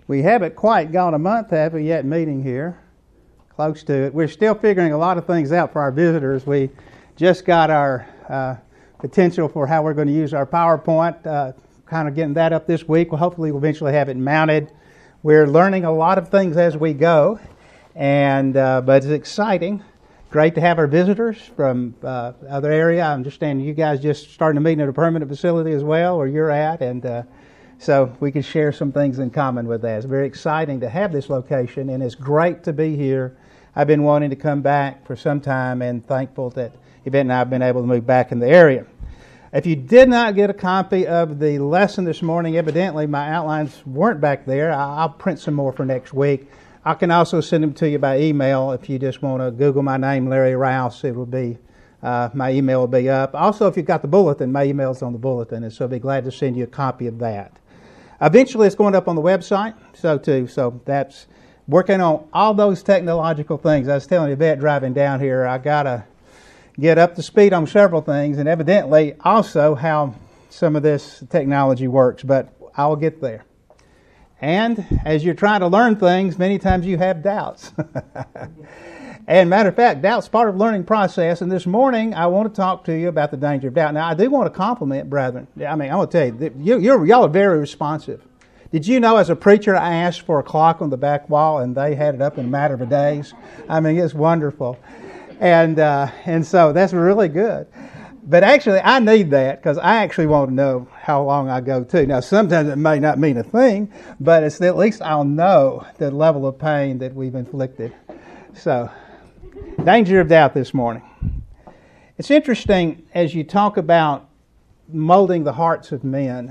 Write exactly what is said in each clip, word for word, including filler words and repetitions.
We haven't quite gone a month, have we, yet meeting here? Close to it. We're still figuring a lot of things out for our visitors. We just got our uh, potential for how we're going to use our PowerPoint, uh, kind of getting that up this week. Well, hopefully we'll eventually have it mounted. We're learning a lot of things as we go, and uh, but it's exciting. Great to have our visitors from uh, other area. I understand you guys just starting to meet at a permanent facility as well, where you're at, and uh, so we can share some things in common with that. It's very exciting to have this location, and it's great to be here. I've been wanting to come back for some time, and thankful that Yvette and I have been able to move back in the area. If you did not get a copy of the lesson this morning, evidently my outlines weren't back there. I'll print some more for next week. I can also send them to you by email if you just want to Google my name, Larry Rouse. It will be uh, my email will be up. Also, if you've got the bulletin, my email's on the bulletin, and so I'll be glad to send you a copy of that. Eventually, it's going up on the website, so too. So that's working on all those technological things. I was telling Yvette driving down here, I got to get up to speed on several things, and evidently also how some of this technology works, but I'll get there. And as you're trying to learn things, many times you have doubts. And matter of fact, doubt's part of the learning process. And this morning, I want to talk to you about the danger of doubt. Now, I do want to compliment brethren. I mean, I want to tell you, you you're, y'all are very responsive. Did you know, as a preacher, I asked for a clock on the back wall, and they had it up in a matter of days? I mean, it's wonderful. And uh, and so that's really good. But actually, I need that because I actually want to know how long I go to. Now, sometimes it may not mean a thing, but it's at least I'll know the level of pain that we've inflicted. So, danger of doubt this morning. It's interesting as you talk about molding the hearts of men.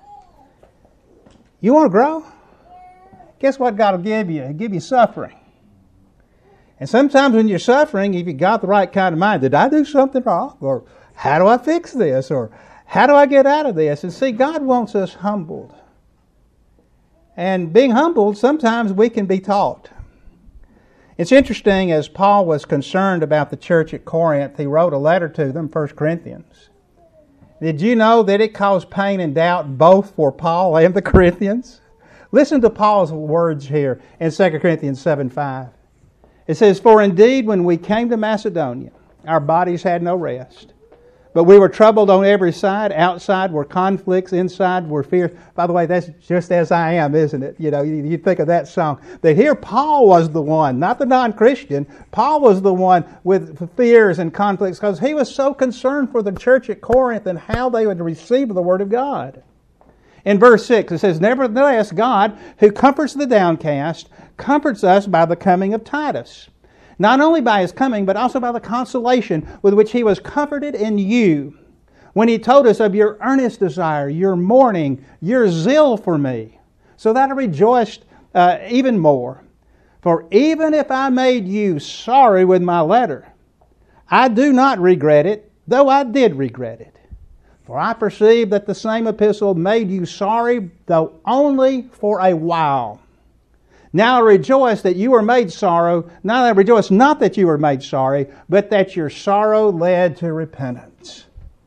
You want to grow? Guess what God will give you? He'll give you suffering. And sometimes when you're suffering, if you got the right kind of mind, did I do something wrong? Or how do I fix this? Or how do I get out of this? And see, God wants us humbled. And being humbled, sometimes we can be taught. It's interesting, as Paul was concerned about the church at Corinth, he wrote a letter to them, First Corinthians. Did you know that it caused pain and doubt both for Paul and the Corinthians? Listen to Paul's words here in Second Corinthians seven five. It says, "For indeed when we came to Macedonia, our bodies had no rest. But we were troubled on every side. Outside were conflicts, inside were fears." By the way, that's just as I am, isn't it? You know, you, you think of that song. That here Paul was the one, not the non-Christian. Paul was the one with fears and conflicts because he was so concerned for the church at Corinth and how they would receive the Word of God. In verse six, it says, "Nevertheless, God, who comforts the downcast, comforts us by the coming of Titus. Not only by his coming, but also by the consolation with which he was comforted in you, when he told us of your earnest desire, your mourning, your zeal for me, so that I rejoiced uh, even more. For even if I made you sorry with my letter, I do not regret it, though I did regret it. For I perceive that the same epistle made you sorry, though only for a while. Now I rejoice that you were made sorrow. Now I rejoice not that you were made sorry, but that your sorrow led to repentance."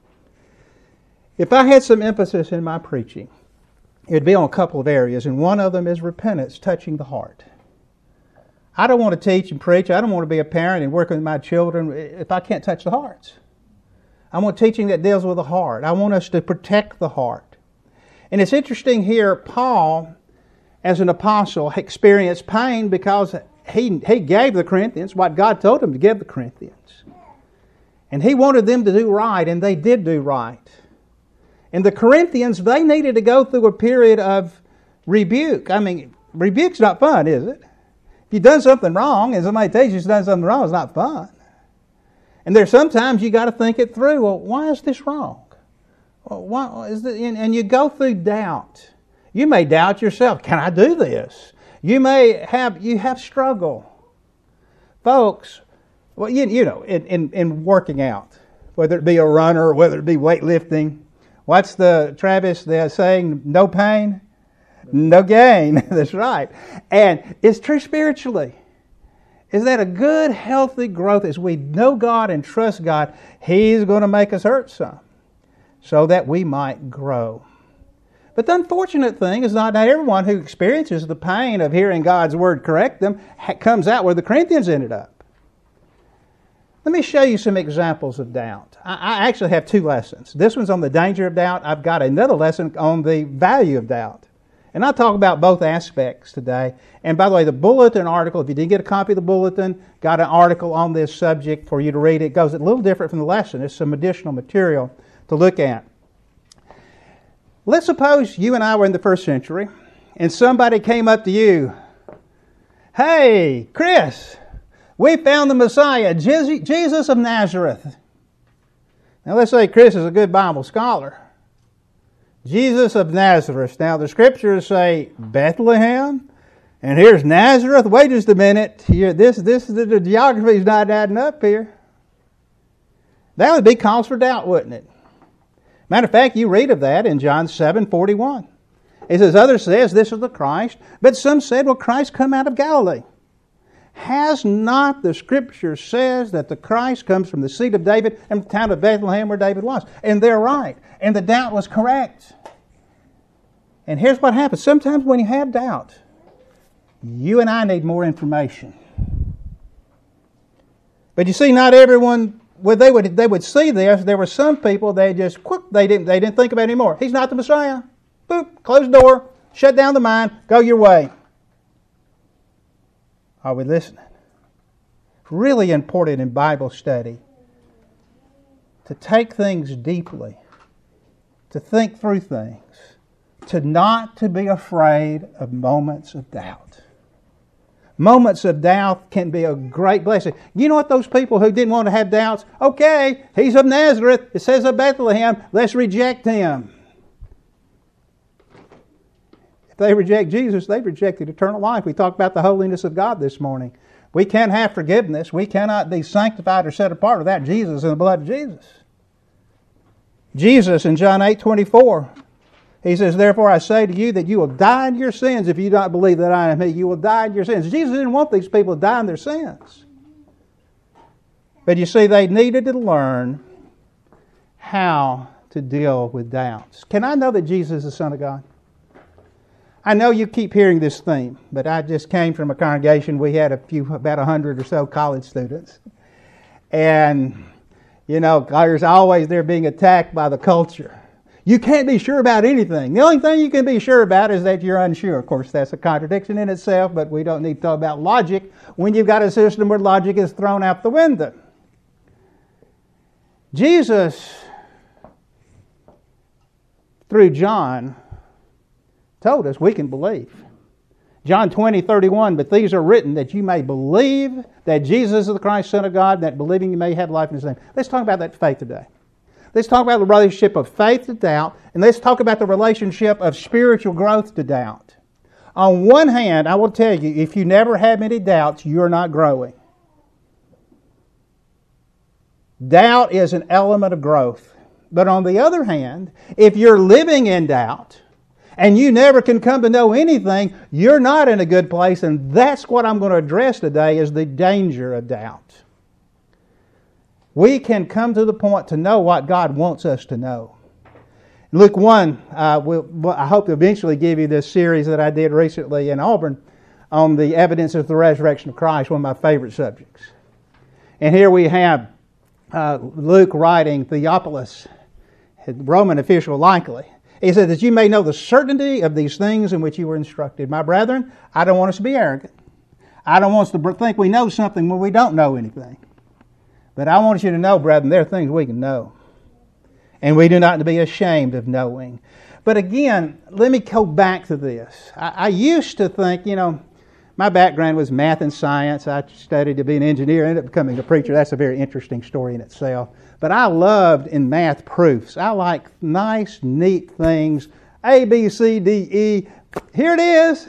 If I had some emphasis in my preaching, it would be on a couple of areas, and one of them is repentance, touching the heart. I don't want to teach and preach. I don't want to be a parent and work with my children if I can't touch the hearts. I want teaching that deals with the heart. I want us to protect the heart. And it's interesting here, Paul, as an apostle, experienced pain because he, he gave the Corinthians what God told him to give the Corinthians. And he wanted them to do right, and they did do right. And the Corinthians, they needed to go through a period of rebuke. I mean, rebuke's not fun, is it? If you've done something wrong and somebody tells you you've done something wrong, it's not fun. And there's sometimes you got to think it through. Well, why is this wrong? Well, why is this? And you go through doubt. You may doubt yourself. Can I do this? You may have you have struggle. Folks, well, you, you know, in, in, in working out, whether it be a runner or whether it be weightlifting, what's the, Travis, the saying, no pain, no gain. That's right. And it's true spiritually. Is that a good, healthy growth as we know God and trust God, He's going to make us hurt some so that we might grow. But the unfortunate thing is not, not everyone who experiences the pain of hearing God's Word correct them comes out where the Corinthians ended up. Let me show you some examples of doubt. I, I actually have two lessons. This one's on the danger of doubt. I've got another lesson on the value of doubt. And I'll talk about both aspects today. And by the way, the bulletin article, if you didn't get a copy of the bulletin, got an article on this subject for you to read. It goes a little different from the lesson. It's some additional material to look at. Let's suppose you and I were in the first century and somebody came up to you. Hey, Chris, we found the Messiah, Jesus of Nazareth. Now let's say Chris is a good Bible scholar. Jesus of Nazareth. Now the scriptures say Bethlehem, and here's Nazareth. Wait just a minute. Here, this, this, the geography is not adding up here. That would be cause for doubt, wouldn't it? Matter of fact, you read of that in John seven forty-one. It says, others says this is the Christ, but some said, will Christ come out of Galilee? Has not the Scripture says that the Christ comes from the seed of David and the town of Bethlehem where David was? And they're right. And the doubt was correct. And here's what happens. Sometimes when you have doubt, you and I need more information. But you see, not everyone, well, they would they would see this. There were some people, they just, quick, they didn't, they didn't think about it anymore. He's not the Messiah. Boop, close the door, shut down the mind, go your way. Are we listening? It's really important in Bible study to take things deeply, to think through things, to not to be afraid of moments of doubt. Moments of doubt can be a great blessing. You know what, those people who didn't want to have doubts, okay, he's of Nazareth, it says of Bethlehem, let's reject him. They reject Jesus, they've rejected eternal life. We talked about the holiness of God this morning. We can't have forgiveness. We cannot be sanctified or set apart without Jesus and the blood of Jesus. Jesus in John eight twenty-four, he says, therefore I say to you that you will die in your sins if you don't believe that I am He. You will die in your sins. Jesus didn't want these people to die in their sins. But you see, they needed to learn how to deal with doubts. Can I know that Jesus is the Son of God? I know you keep hearing this theme, but I just came from a congregation. We had a few, about a hundred or so college students. And, you know, there's always they're being attacked by the culture. You can't be sure about anything. The only thing you can be sure about is that you're unsure. Of course, that's a contradiction in itself, but we don't need to talk about logic when you've got a system where logic is thrown out the window. Jesus, through John, told us we can believe. John twenty thirty-one, but these are written that you may believe that Jesus is the Christ, Son of God, that believing you may have life in His name. Let's talk about that faith today. Let's talk about the relationship of faith to doubt, and let's talk about the relationship of spiritual growth to doubt. On one hand, I will tell you, if you never have any doubts, you're not growing. Doubt is an element of growth. But on the other hand, if you're living in doubt, and you never can come to know anything, you're not in a good place, and that's what I'm going to address today is the danger of doubt. We can come to the point to know what God wants us to know. Luke one, uh, we'll, I hope to eventually give you this series that I did recently in Auburn on the evidence of the resurrection of Christ, one of my favorite subjects. And here we have uh, Luke writing, Theophilus, Roman official likely. He said that you may know the certainty of these things in which you were instructed. My brethren, I don't want us to be arrogant. I don't want us to think we know something when we don't know anything. But I want you to know, brethren, there are things we can know. And we do not to be ashamed of knowing. But again, let me go back to this. I, I used to think, you know, my background was math and science. I studied to be an engineer, ended up becoming a preacher. That's a very interesting story in itself. But I loved in math proofs. I like nice, neat things. A, B, C, D, E. Here it is.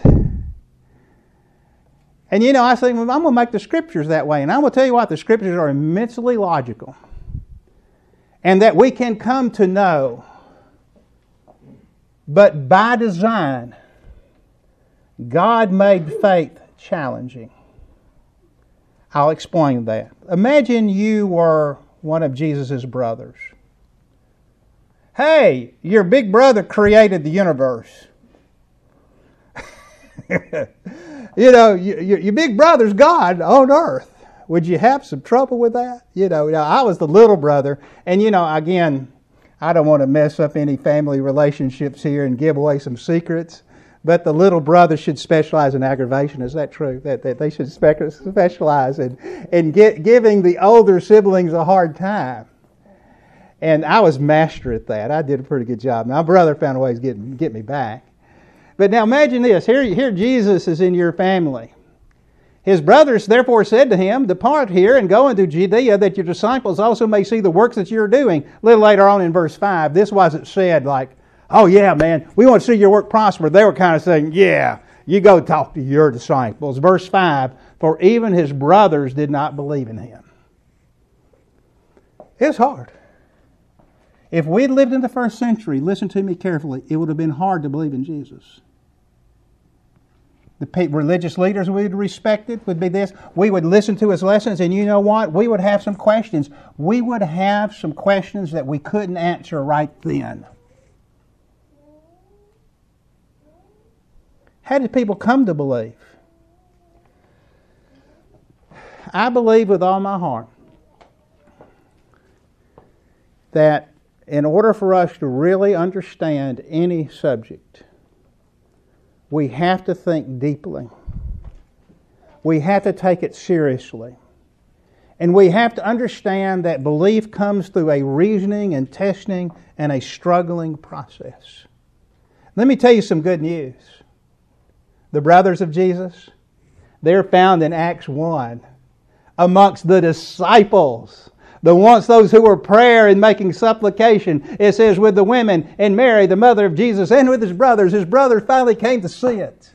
And you know, I say, well, I'm going to make the Scriptures that way. And I'm going to tell you what, the Scriptures are immensely logical. And that we can come to know. But by design, God made faith challenging. I'll explain that. Imagine you were one of Jesus' brothers. hey, your big brother created the universe. You know, your, your big brother's God on earth. Would you have some trouble with that? You know, you know, I was the little brother, and you know, again, I don't want to mess up any family relationships here and give away some secrets, but the little brother should specialize in aggravation. Is that true? That, that they should spe- specialize in, in get, giving the older siblings a hard time. And I was master at that. I did a pretty good job. My brother found a way to get, get me back. But now imagine this. Here, here Jesus is in your family. His brothers therefore said to him, depart here and go into Judea, that your disciples also may see the works that you're doing. A little later on in verse five, this wasn't said like, oh yeah, man, we want to see your work prosper. They were kind of saying, yeah, you go talk to your disciples. Verse five, for even his brothers did not believe in him. It's hard. If we'd lived in the first century, listen to me carefully, it would have been hard to believe in Jesus. The religious leaders we would respected would be this. We would listen to his lessons, and you know what? We would have some questions. We would have some questions that we couldn't answer right then. How did people come to believe? I believe with all my heart that in order for us to really understand any subject, we have to think deeply. We have to take it seriously. And we have to understand that belief comes through a reasoning and testing and a struggling process. Let me tell you some good news. The brothers of Jesus, they're found in Acts one amongst the disciples. The ones, those who were prayer and making supplication. It says with the women and Mary, the mother of Jesus, and with his brothers. His brothers finally came to see it.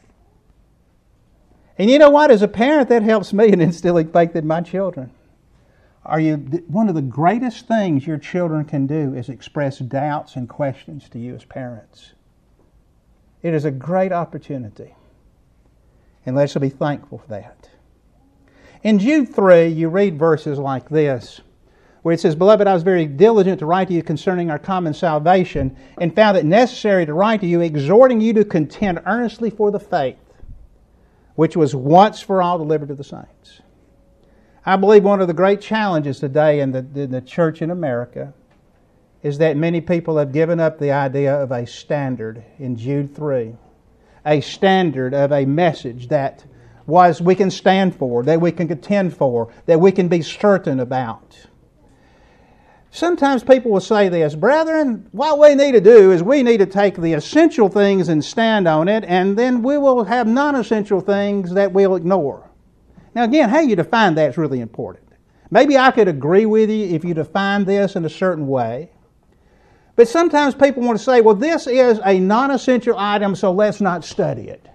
And you know what? As a parent, that helps me in instilling faith in my children. Are you one of the greatest things your children can do is express doubts and questions to you as parents. It is a great opportunity. And let's be thankful for that. In Jude three, you read verses like this, where it says, Beloved, I was very diligent to write to you concerning our common salvation, and found it necessary to write to you, exhorting you to contend earnestly for the faith, which was once for all delivered to the saints. I believe one of the great challenges today in the, in the church in America is that many people have given up the idea of a standard in Jude three. A standard of a message that was we can stand for, that we can contend for, that we can be certain about. Sometimes people will say this, brethren, what we need to do is we need to take the essential things and stand on it, and then we will have non-essential things that we'll ignore. Now again, how you define that is really important. Maybe I could agree with you if you define this in a certain way. But sometimes people want to say, well, this is a non-essential item, so let's not study it.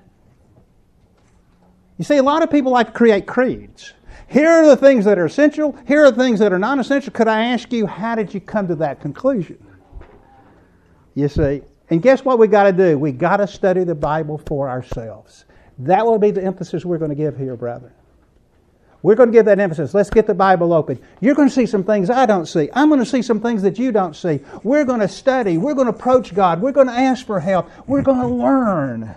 You see, a lot of people like to create creeds. Here are the things that are essential. Here are the things that are non-essential. Could I ask you, how did you come to that conclusion? You see, and guess what we got to do? We got to study the Bible for ourselves. That will be the emphasis we're going to give here, brethren. We're going to give that emphasis. Let's get the Bible open. You're going to see some things I don't see. I'm going to see some things that you don't see. We're going to study. We're going to approach God. We're going to ask for help. We're going to learn.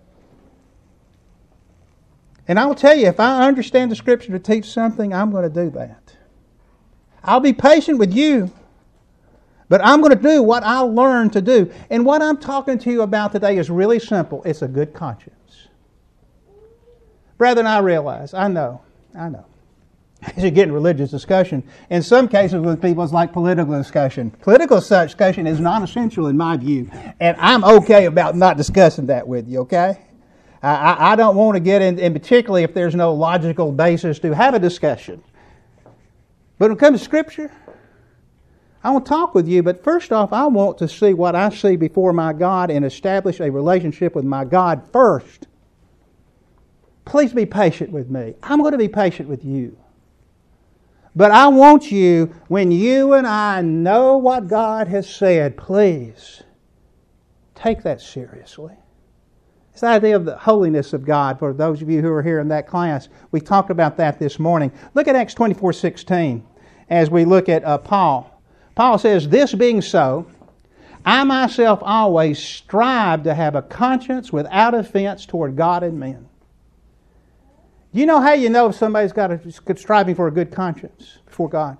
And I'll tell you, if I understand the Scripture to teach something, I'm going to do that. I'll be patient with you, but I'm going to do what I learned to do. And what I'm talking to you about today is really simple. It's a good conscience. Brethren, I realize, I know, I know. As you get in religious discussion, in some cases with people it's like political discussion. Political discussion is non-essential in my view, and I'm okay about not discussing that with you, okay? I, I don't want to get in, and particularly if there's no logical basis to have a discussion. But when it comes to Scripture, I want to talk with you, but first off, I want to see what I see before my God and establish a relationship with my God first. Please be patient with me. I'm going to be patient with you. But I want you, when you and I know what God has said, please take that seriously. It's the idea of the holiness of God. For those of you who are here in that class, we talked about that this morning. Look at Acts twenty-four sixteen as we look at uh, Paul. Paul says, this being so, I myself always strive to have a conscience without offense toward God and men. You know how you know if somebody's got a striving for a good conscience before God?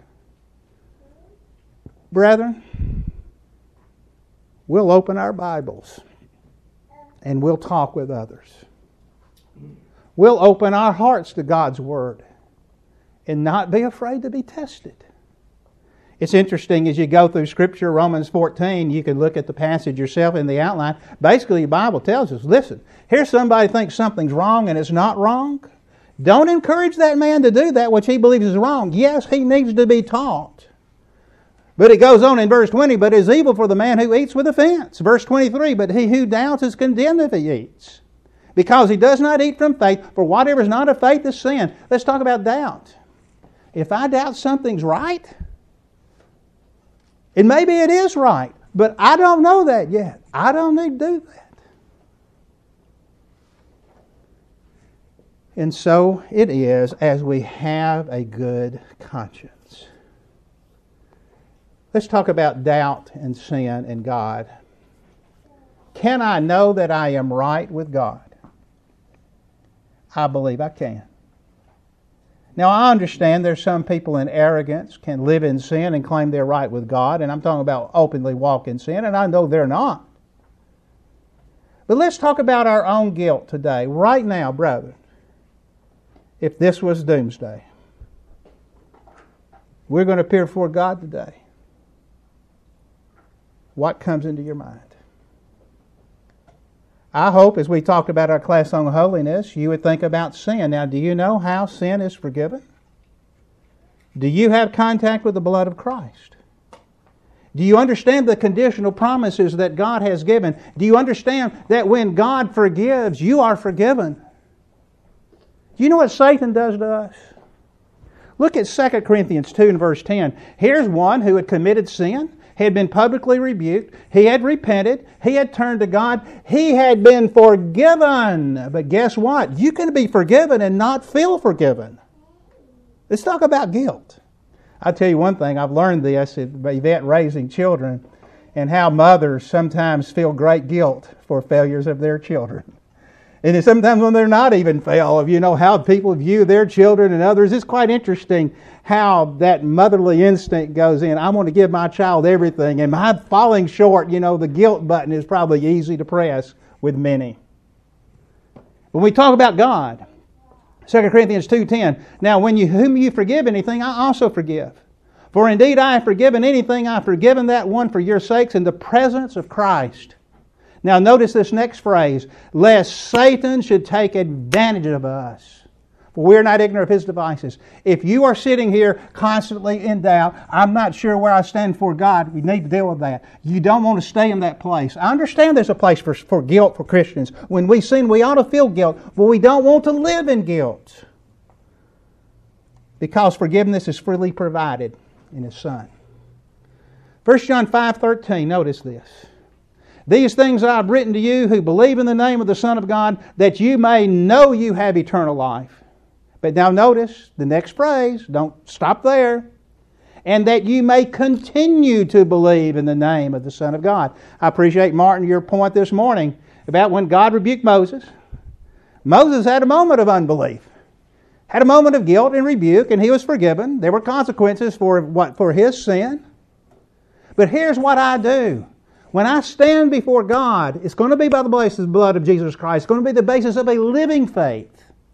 Brethren, we'll open our Bibles and we'll talk with others. We'll open our hearts to God's Word and not be afraid to be tested. It's interesting as you go through Scripture, Romans fourteen, you can look at the passage yourself in the outline. Basically, the Bible tells us, listen, here's somebody who thinks something's wrong and it's not wrong. Don't encourage that man to do that which he believes is wrong. Yes, he needs to be taught. But it goes on in verse twenty, but it is evil for the man who eats with offense. Verse twenty-three, but he who doubts is condemned if he eats, because he does not eat from faith, for whatever is not of faith is sin. Let's talk about doubt. If I doubt something's right, and maybe it is right, but I don't know that yet. I don't need to do that. And so it is as we have a good conscience. Let's talk about doubt and sin and God. Can I know that I am right with God? I believe I can. Now, I understand there's some people in arrogance can live in sin and claim they're right with God, and I'm talking about openly walk in sin, and I know they're not. But let's talk about our own guilt today, right now, brethren. If this was doomsday, we're going to appear before God today. What comes into your mind? I hope, as we talked about our class on holiness, you would think about sin. Now, do you know how sin is forgiven? Do you have contact with the blood of Christ? Do you understand the conditional promises that God has given? Do you understand that when God forgives, you are forgiven? Do you know what Satan does to us? Look at Second Corinthians two and verse ten. Here's one who had committed sin. He had been publicly rebuked. He had repented. He had turned to God. He had been forgiven. But guess what? You can be forgiven and not feel forgiven. Let's talk about guilt. I'll tell you one thing. I've learned this at Yvette raising children, and how mothers sometimes feel great guilt for failures of their children. And sometimes when they're not even fail, you know, how people view their children and others. It's quite interesting how that motherly instinct goes in. I want to give my child everything, and my falling short, you know, the guilt button is probably easy to press with many. When we talk about God, Second Corinthians two ten, now when you whom you forgive anything, I also forgive. For indeed I have forgiven anything, I have forgiven that one for your sakes in the presence of Christ. Now notice this next phrase, lest Satan should take advantage of us. For we are not ignorant of his devices. If you are sitting here constantly in doubt, I'm not sure where I stand for God, we need to deal with that. You don't want to stay in that place. I understand there's a place for, for guilt for Christians. When we sin, we ought to feel guilt, but we don't want to live in guilt. Because forgiveness is freely provided in His Son. First John five thirteen, notice this. These things I have written to you who believe in the name of the Son of God, that you may know you have eternal life. But now notice the next phrase. Don't stop there. And that you may continue to believe in the name of the Son of God. I appreciate, Martin, your point this morning about when God rebuked Moses. Moses had a moment of unbelief. Had a moment of guilt and rebuke, and he was forgiven. There were consequences for what for his sin. But here's what I do. When I stand before God, it's going to be by the basis of the blood of Jesus Christ. It's going to be the basis of a living faith.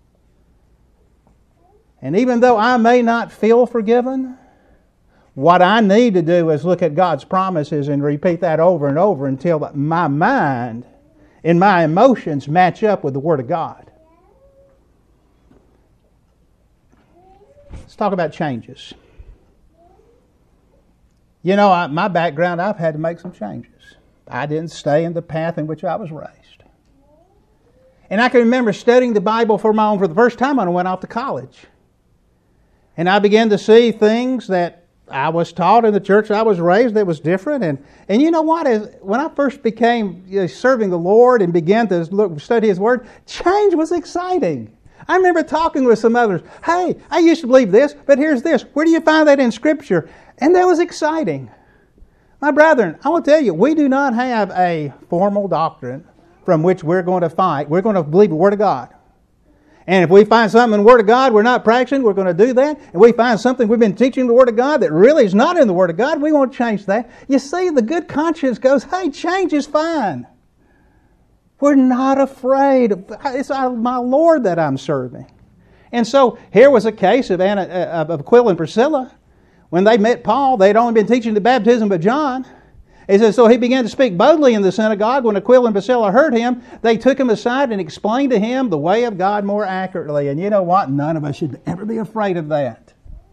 And even though I may not feel forgiven, what I need to do is look at God's promises and repeat that over and over until my mind and my emotions match up with the Word of God. Let's talk about changes. You know, I, my background, I've had to make some changes. I didn't stay in the path in which I was raised. And I can remember studying the Bible for my own for the first time when I went off to college. And I began to see things that I was taught in the church I was raised that was different. And, and you know what? As, when I first became you know, serving the Lord and began to look, study His Word, change was exciting. I remember talking with some others. Hey, I used to believe this, but here's this. Where do you find that in Scripture? And that was exciting. My brethren, I will tell you, we do not have a formal doctrine from which we're going to fight. We're going to believe the Word of God. And if we find something in the Word of God we're not practicing, we're going to do that. If we find something we've been teaching the Word of God that really is not in the Word of God, we won't change that. You see, the good conscience goes, hey, change is fine. We're not afraid. It's my Lord that I'm serving. And so here was a case of, Anna, of Aquila and Priscilla. When they met Paul, they'd only been teaching the baptism of John. He says, so he began to speak boldly in the synagogue. When Aquila and Priscilla heard him, they took him aside and explained to him the way of God more accurately. And you know what? None of us should ever be afraid of that.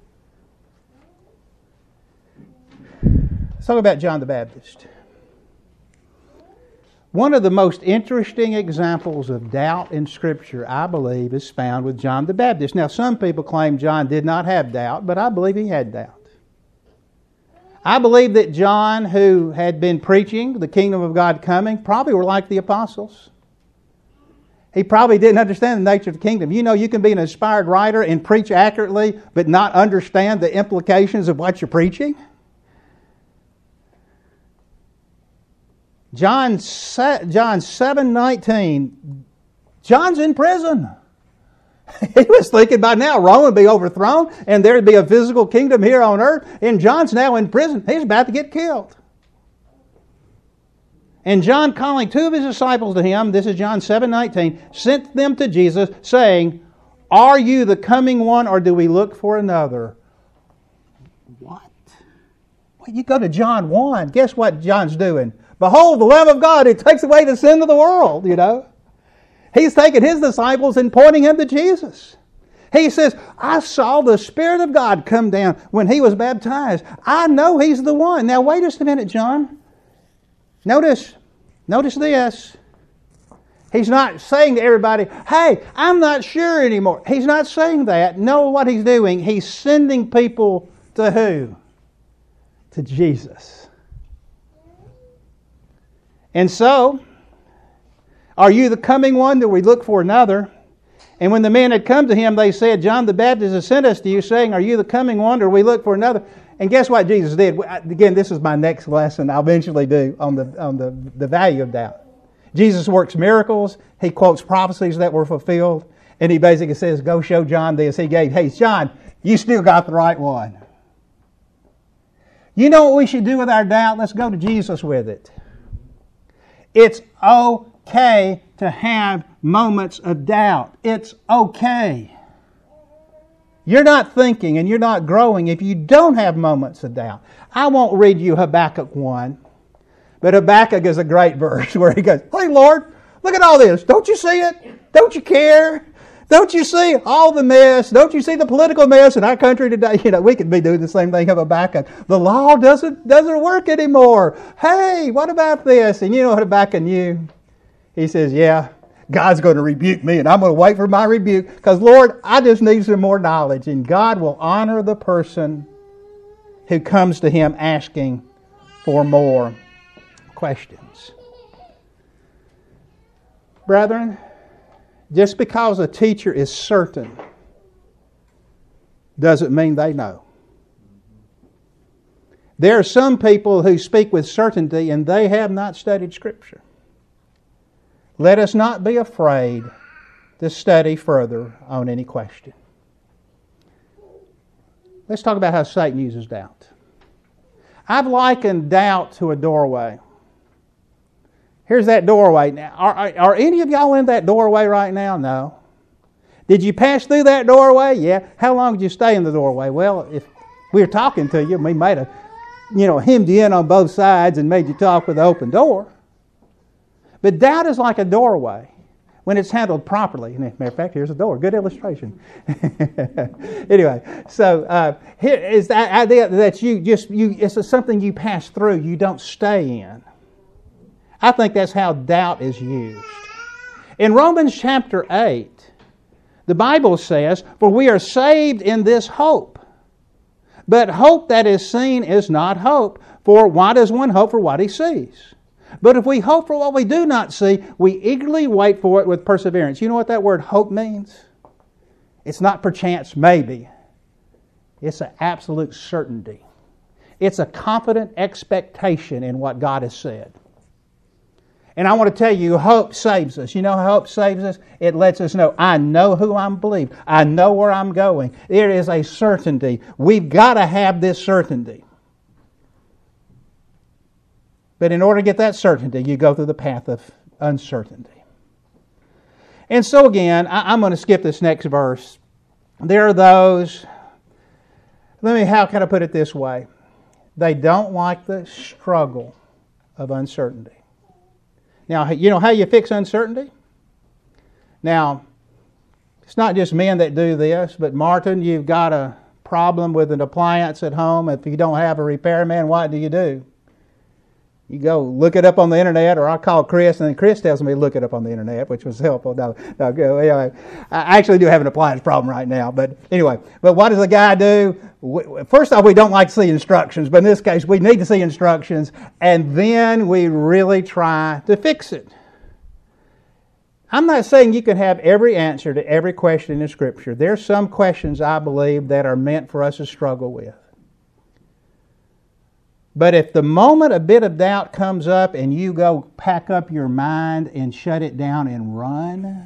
Let's talk about John the Baptist. One of the most interesting examples of doubt in Scripture, I believe, is found with John the Baptist. Now, some people claim John did not have doubt, but I believe he had doubt. I believe that John, who had been preaching the kingdom of God coming, probably were like the apostles. He probably didn't understand the nature of the kingdom. You know, you can be an inspired writer and preach accurately, but not understand the implications of what you're preaching. John, John seven nineteen, John's in prison. He was thinking by now Rome would be overthrown and there'd be a physical kingdom here on earth. And John's now in prison. He's about to get killed. And John, calling two of his disciples to him, this is John seven nineteen, sent them to Jesus, saying, are you the coming one, or do we look for another? What? Well, you go to John one. Guess what John's doing? Behold, the Lamb of God who takes away the sin of the world, you know. He's taking his disciples and pointing them to Jesus. He says, I saw the Spirit of God come down when he was baptized. I know he's the one. Now, wait just a minute, John. Notice, notice this. He's not saying to everybody, hey, I'm not sure anymore. He's not saying that. No, what he's doing, he's sending people to who? To Jesus. And so, are you the coming one? Do we look for another? And when the men had come to him, they said, John the Baptist has sent us to you, saying, are you the coming one, or we look for another? And guess what Jesus did? Again, this is my next lesson I'll eventually do on the on the, the value of doubt. Jesus works miracles. He quotes prophecies that were fulfilled. And he basically says, go show John this. He gave, hey, John, you still got the right one. You know what we should do with our doubt? Let's go to Jesus with it. It's okay to have moments of doubt. It's okay. You're not thinking and you're not growing if you don't have moments of doubt. I won't read you Habakkuk one, but Habakkuk is a great verse where he goes, hey Lord, look at all this. Don't you see it? Don't you care? Don't you see all the mess? Don't you see the political mess in our country today? You know, we could be doing the same thing of Habakkuk. The law doesn't doesn't work anymore. Hey, what about this? And you know what Habakkuk knew? He says, yeah, God's going to rebuke me and I'm going to wait for my rebuke because, Lord, I just need some more knowledge. And God will honor the person who comes to Him asking for more questions. Brethren, just because a teacher is certain doesn't mean they know. There are some people who speak with certainty and they have not studied Scripture. Let us not be afraid to study further on any question. Let's talk about how Satan uses doubt. I've likened doubt to a doorway. Here's that doorway. Now, are, are, are any of y'all in that doorway right now? No. Did you pass through that doorway? Yeah. How long did you stay in the doorway? Well, if we were talking to you, we might have, you know, hemmed you in on both sides and made you talk with the open door. But doubt is like a doorway when it's handled properly. And as a matter of fact, here's a door. Good illustration. Anyway, so uh, here is that idea that you just, you it's something you pass through, you don't stay in. I think that's how doubt is used. In Romans chapter eight, the Bible says, for we are saved in this hope. But hope that is seen is not hope. For why does one hope for what he sees? But if we hope for what we do not see, we eagerly wait for it with perseverance. You know what that word hope means? It's not perchance maybe. It's an absolute certainty. It's a confident expectation in what God has said. And I want to tell you, hope saves us. You know how hope saves us? It lets us know, I know who I'm believing. I know where I'm going. There is a certainty. We've got to have this certainty. But in order to get that certainty, you go through the path of uncertainty. And so again, I'm going to skip this next verse. There are those, let me, how can I put it this way? They don't like the struggle of uncertainty. Now, you know how you fix uncertainty? Now, it's not just men that do this, but Martin, you've got a problem with an appliance at home. If you don't have a repairman, what do you do? You go look it up on the internet, or I call Chris, and then Chris tells me to look it up on the internet, which was helpful. No, no, anyway, I actually do have an appliance problem right now, but anyway. But what does the guy do? First off, we don't like to see instructions, but in this case, we need to see instructions, and then we really try to fix it. I'm not saying you can have every answer to every question in Scripture. There's some questions, I believe, that are meant for us to struggle with. But if the moment a bit of doubt comes up and you go pack up your mind and shut it down and run,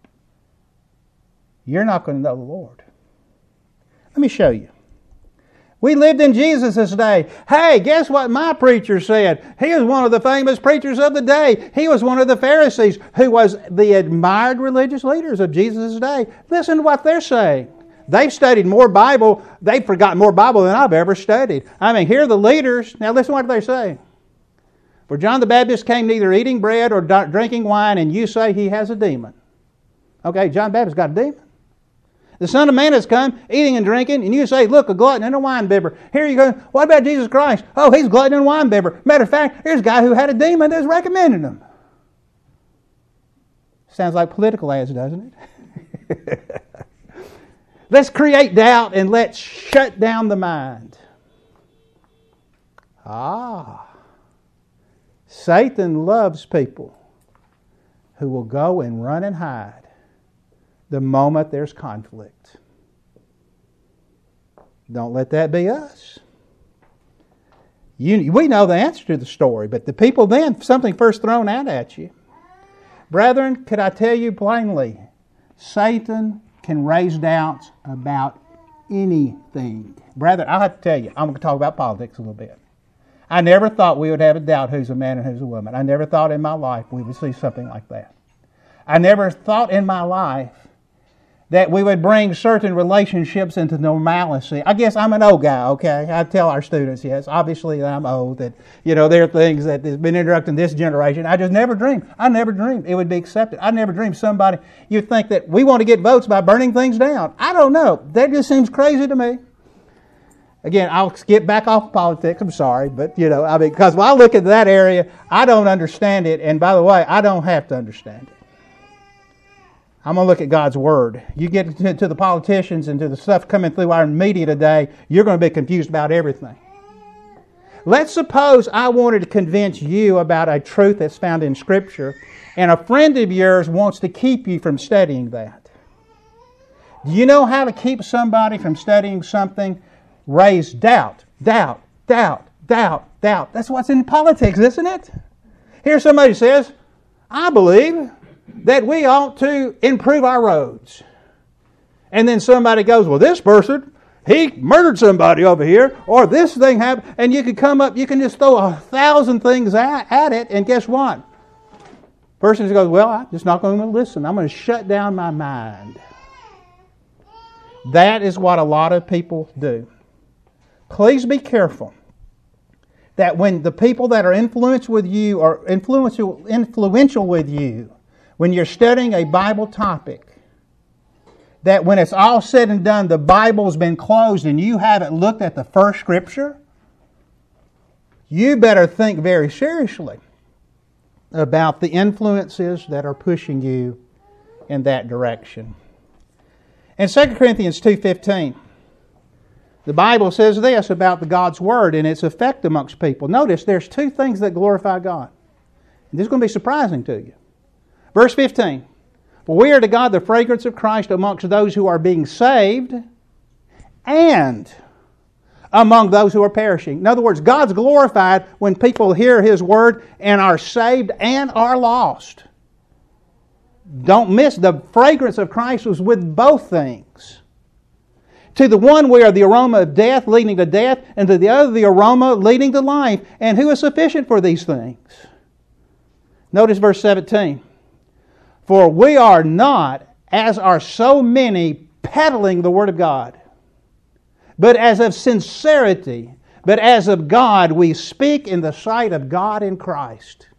you're not going to know the Lord. Let me show you. We lived in Jesus' day. Hey, guess what my preacher said? He was one of the famous preachers of the day. He was one of the Pharisees who was the admired religious leaders of Jesus' day. Listen to what they're saying. They've studied more Bible. They've forgotten more Bible than I've ever studied. I mean, here are the leaders. Now listen to what they say. For John the Baptist came neither eating bread or drinking wine, and you say he has a demon. Okay, John the Baptist got a demon. The Son of Man has come eating and drinking, and you say, look, a glutton and a winebibber. Here you go. What about Jesus Christ? Oh, he's a glutton and a winebibber. Matter of fact, here's a guy who had a demon that's recommending him. Sounds like political ads, doesn't it? Let's create doubt and let's shut down the mind. Ah. Satan loves people who will go and run and hide the moment there's conflict. Don't let that be us. You, we know the answer to the story, but the people then, something first thrown out at you. Brethren, could I tell you plainly, Satan can raise doubts about anything. Brethren, I'll have to tell you, I'm going to talk about politics a little bit. I never thought we would have a doubt who's a man and who's a woman. I never thought in my life we would see something like that. I never thought in my life that we would bring certain relationships into normalcy. I guess I'm an old guy, okay? I tell our students, yes, obviously I'm old, that, you know, there are things that has been introduced in this generation. I just never dreamed. I never dreamed it would be accepted. I never dreamed somebody, you'd think that we want to get votes by burning things down. I don't know. That just seems crazy to me. Again, I'll skip back off politics. I'm sorry, but, you know, I mean, because when I look at that area, I don't understand it. And by the way, I don't have to understand it. I'm going to look at God's Word. You get to, to the politicians and to the stuff coming through our media today, you're going to be confused about everything. Let's suppose I wanted to convince you about a truth that's found in Scripture, and a friend of yours wants to keep you from studying that. Do you know how to keep somebody from studying something? Raise doubt, doubt, doubt, doubt, doubt. That's what's in politics, isn't it? Here somebody says, I believe that we ought to improve our roads. And then somebody goes, well, this person, he murdered somebody over here, or this thing happened, and you can come up, you can just throw a thousand things at, at it, and guess what? Person just goes, well, I'm just not going to listen. I'm going to shut down my mind. That is what a lot of people do. Please be careful that when the people that are influenced with you are influential, influential with you, when you're studying a Bible topic, that when it's all said and done, the Bible's been closed and you haven't looked at the first Scripture, you better think very seriously about the influences that are pushing you in that direction. In Second Corinthians two fifteen, the Bible says this about the God's Word and its effect amongst people. Notice there's two things that glorify God. And this is going to be surprising to you. Verse fifteen, for we are to God the fragrance of Christ amongst those who are being saved and among those who are perishing. In other words, God's glorified when people hear His Word and are saved and are lost. Don't miss, the fragrance of Christ was with both things. To the one we are the aroma of death leading to death, and to the other the aroma leading to life. And who is sufficient for these things? Notice verse seventeen. For we are not, as are so many, peddling the Word of God, but as of sincerity, but as of God, we speak in the sight of God in Christ.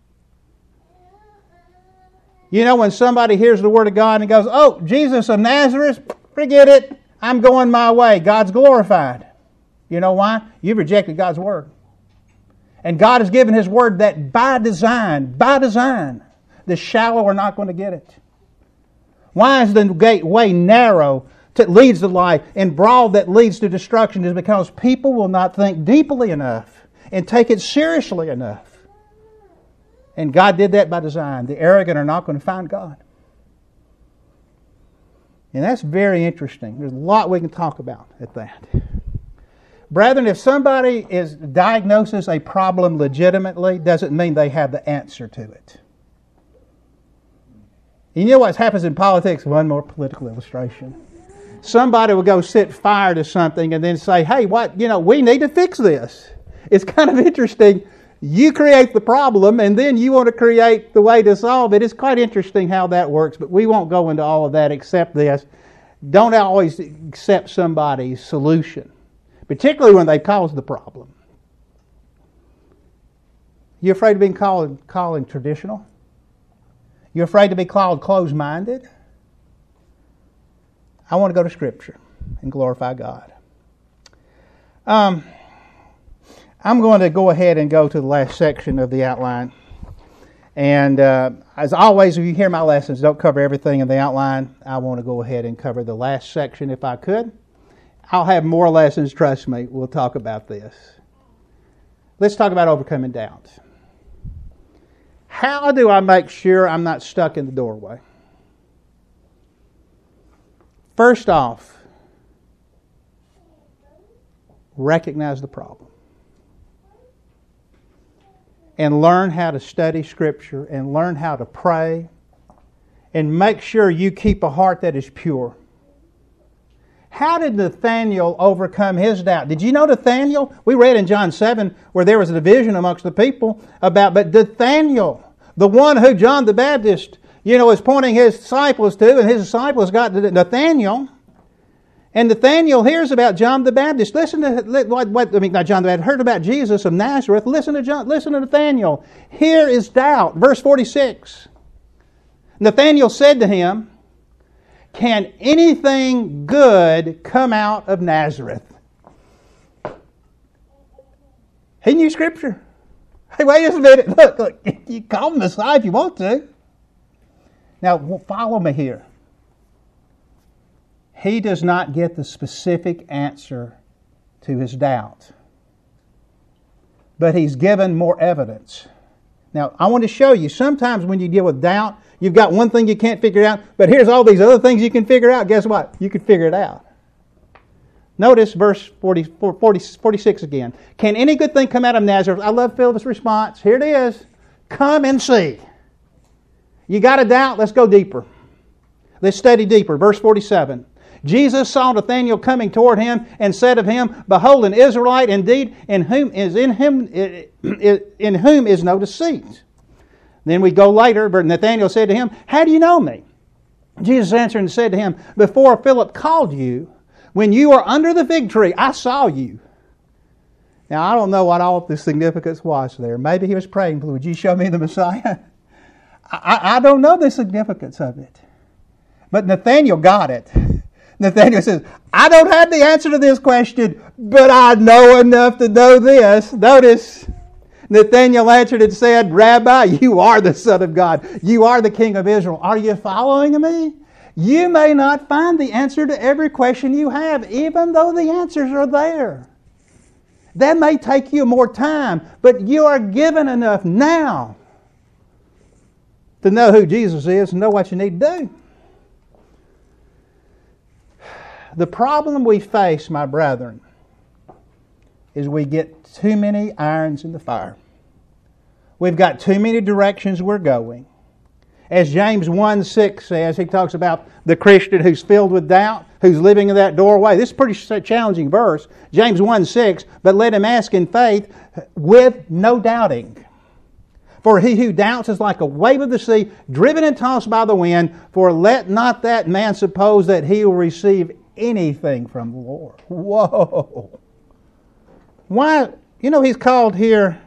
You know, when somebody hears the Word of God and goes, oh, Jesus of Nazareth, forget it. I'm going my way. God's glorified. You know why? You've rejected God's Word. And God has given His Word that by design, by design, the shallow are not going to get it. Why is the gateway narrow that leads to life and broad that leads to destruction? Is because people will not think deeply enough and take it seriously enough. And God did that by design. The arrogant are not going to find God. And that's very interesting. There's a lot we can talk about at that. Brethren, if somebody is diagnoses a problem legitimately, doesn't mean they have the answer to it. You know what happens in politics? One more political illustration. Somebody will go set fire to something and then say, hey, what, you know, we need to fix this. It's kind of interesting. You create the problem and then you want to create the way to solve it. It's quite interesting how that works, but we won't go into all of that except this. Don't always accept somebody's solution, particularly when they cause the problem. You afraid of being called, called traditional? You're afraid to be called closed-minded? I want to go to Scripture and glorify God. Um, I'm going to go ahead and go to the last section of the outline. And uh, as always, if you hear my lessons, don't cover everything in the outline. I want to go ahead and cover the last section if I could. I'll have more lessons, trust me. We'll talk about this. Let's talk about overcoming doubt. How do I make sure I'm not stuck in the doorway? First off, recognize the problem. And learn how to study Scripture and learn how to pray. And make sure you keep a heart that is pure. How did Nathanael overcome his doubt? Did you know Nathanael? We read in John seven where there was a division amongst the people about, but Nathanael, the one who John the Baptist, you know, is pointing his disciples to, and his disciples got to Nathanael. And Nathanael hears about John the Baptist. Listen to what, what I mean, not John the Baptist, heard about Jesus of Nazareth. Listen to John, listen to Nathanael. Here is doubt. Verse forty-six. Nathanael said to him, can anything good come out of Nazareth? He knew Scripture. Hey, wait just a minute. Look, look, you call him Messiah if you want to. Now, follow me here. He does not get the specific answer to his doubt. But he's given more evidence. Now, I want to show you, sometimes when you deal with doubt, you've got one thing you can't figure out, but here's all these other things you can figure out. Guess what? You can figure it out. Notice verse forty, forty, forty-six again. Can any good thing come out of Nazareth? I love Philip's response. Here it is. Come and see. You got a doubt? Let's go deeper. Let's study deeper. Verse forty-seven. Jesus saw Nathanael coming toward him and said of him, behold, an Israelite indeed, in whom is in him in whom is no deceit. Then we go later, but Nathanael said to him, how do you know me? Jesus answered and said to him, before Philip called you, when you were under the fig tree, I saw you. Now, I don't know what all the significance was there. Maybe he was praying, would you show me the Messiah? I, I don't know the significance of it. But Nathanael got it. Nathanael says, I don't have the answer to this question, but I know enough to know this. Notice, Nathanael answered and said, Rabbi, you are the Son of God. You are the King of Israel. Are you following me? You may not find the answer to every question you have, even though the answers are there. That may take you more time, but you are given enough now to know who Jesus is and know what you need to do. The problem we face, my brethren, is we get too many irons in the fire. We've got too many directions we're going. As James one six says, he talks about the Christian who's filled with doubt, who's living in that doorway. This is a pretty challenging verse. James one six, but let him ask in faith with no doubting. For he who doubts is like a wave of the sea, driven and tossed by the wind. For let not that man suppose that he will receive anything from the Lord. Whoa. Why? You know, he's called here,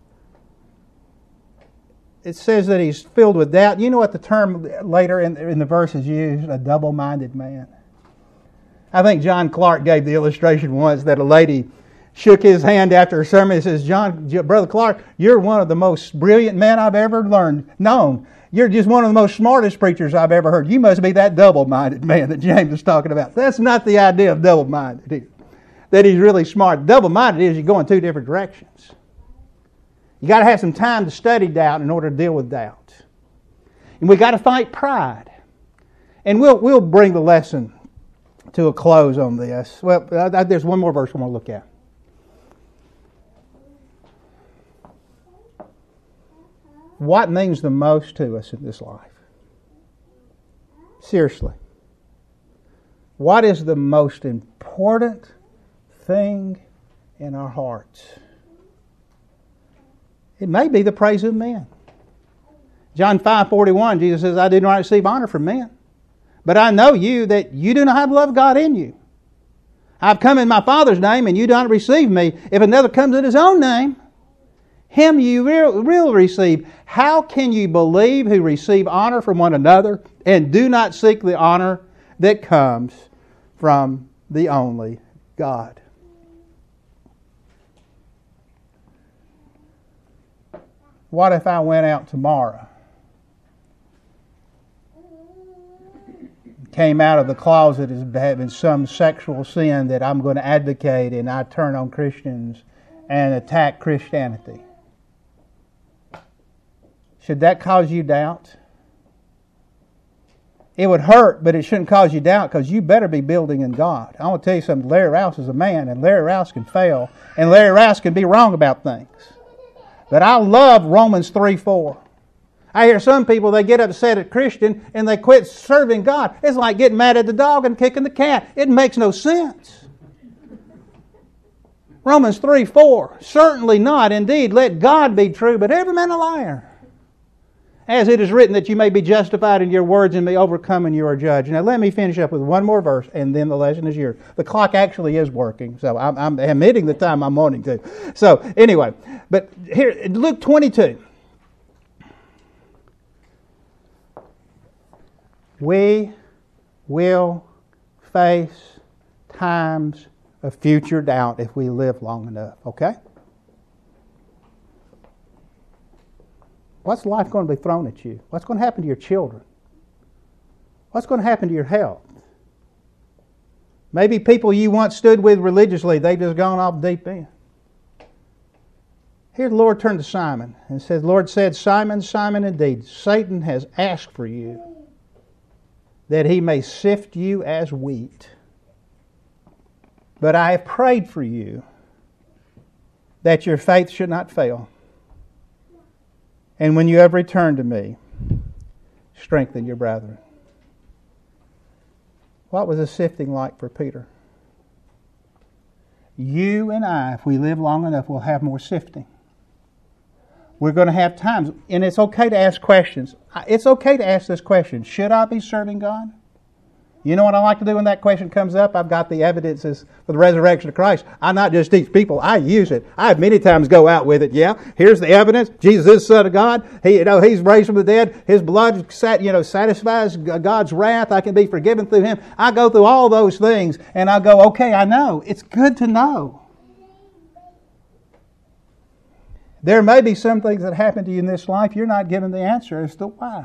it says that he's filled with doubt. You know what the term later in, in the verse is used? A double-minded man. I think John Clark gave the illustration once that a lady shook his hand after a sermon and says, John, Brother Clark, you're one of the most brilliant men I've ever learned, known. You're just one of the most smartest preachers I've ever heard. You must be that double-minded man that James is talking about. That's not the idea of double-minded, that he's really smart. Double-minded is you go in two different directions. You got to have some time to study doubt in order to deal with doubt. And we got to fight pride. And we'll we'll bring the lesson to a close on this. Well, uh, there's one more verse I want to look at. What means the most to us in this life? Seriously. What is the most important thing in our hearts? It may be the praise of men. John five forty-one, Jesus says, I do not receive honor from men, but I know you that you do not have love of God in you. I've come in my Father's name, and you do not receive me. If another comes in his own name, him you will, will receive. How can you believe who receive honor from one another and do not seek the honor that comes from the only God? What if I went out tomorrow, came out of the closet as having some sexual sin that I'm going to advocate, and I turn on Christians and attack Christianity? Should that cause you doubt? It would hurt, but it shouldn't cause you doubt, because you better be building in God. I want to tell you something. Larry Rouse is a man, and Larry Rouse can fail, and Larry Rouse can be wrong about things. But I love Romans three four. I hear some people, they get upset at Christian and they quit serving God. It's like getting mad at the dog and kicking the cat. It makes no sense. Romans three four. Certainly not. Indeed, let God be true, but every man a liar. As it is written that you may be justified in your words and be overcome when you are judged. Now let me finish up with one more verse, and then the lesson is yours. The clock actually is working, so I'm, I'm admitting the time I'm wanting to. So anyway, but here, Luke twenty-two. We will face times of future doubt if we live long enough, okay? What's life going to be thrown at you? What's going to happen to your children? What's going to happen to your health? Maybe people you once stood with religiously, they've just gone off deep end. Here the Lord turned to Simon and said, the Lord said, Simon, Simon, indeed, Satan has asked for you that he may sift you as wheat. But I have prayed for you that your faith should not fail. And when you have returned to me, strengthen your brethren. What was the sifting like for Peter? You and I, if we live long enough, will have more sifting. We're going to have times, and it's okay to ask questions. It's okay to ask this question, should I be serving God? You know what I like to do when that question comes up? I've got the evidences for the resurrection of Christ. I not just teach people, I use it. I many times go out with it. Yeah, here's the evidence. Jesus is the Son of God. He, you know, He's raised from the dead. His blood, you know, satisfies God's wrath. I can be forgiven through Him. I go through all those things, and I go, okay, I know. It's good to know. There may be some things that happen to you in this life you're not given the answer as to why.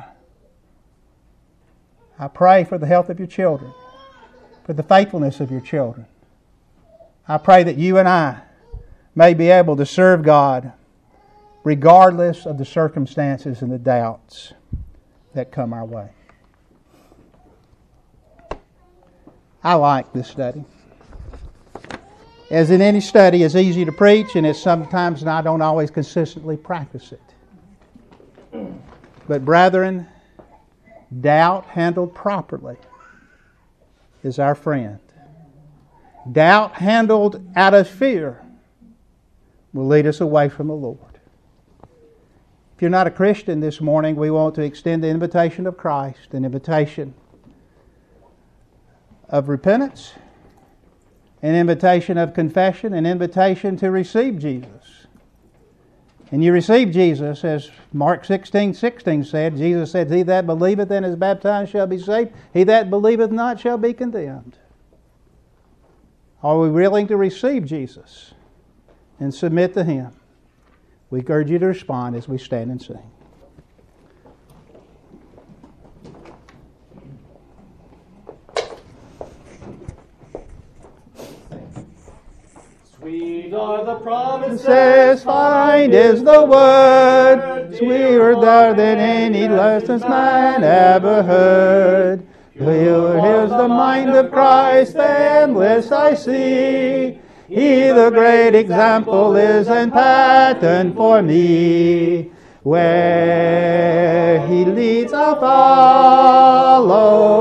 I pray for the health of your children, for the faithfulness of your children. I pray that you and I may be able to serve God regardless of the circumstances and the doubts that come our way. I like this study. as in any study, it's easy to preach, and it's sometimes I don't always consistently practice it. But brethren, doubt handled properly is our friend. Doubt handled out of fear will lead us away from the Lord. If you're not a Christian this morning, we want to extend the invitation of Christ, an invitation of repentance, an invitation of confession, an invitation to receive Jesus. And you receive Jesus, as Mark sixteen sixteen said. Jesus said, "He that believeth and is baptized shall be saved. He that believeth not shall be condemned." Are we willing to receive Jesus and submit to Him? We urge you to respond as we stand and sing. Sweet are the promises, Says, "Find is the word, sweeter than any lessons man ever heard. Here's the mind of Christ, endless I see. He the great example is and pattern for me. Where He leads I'll follow.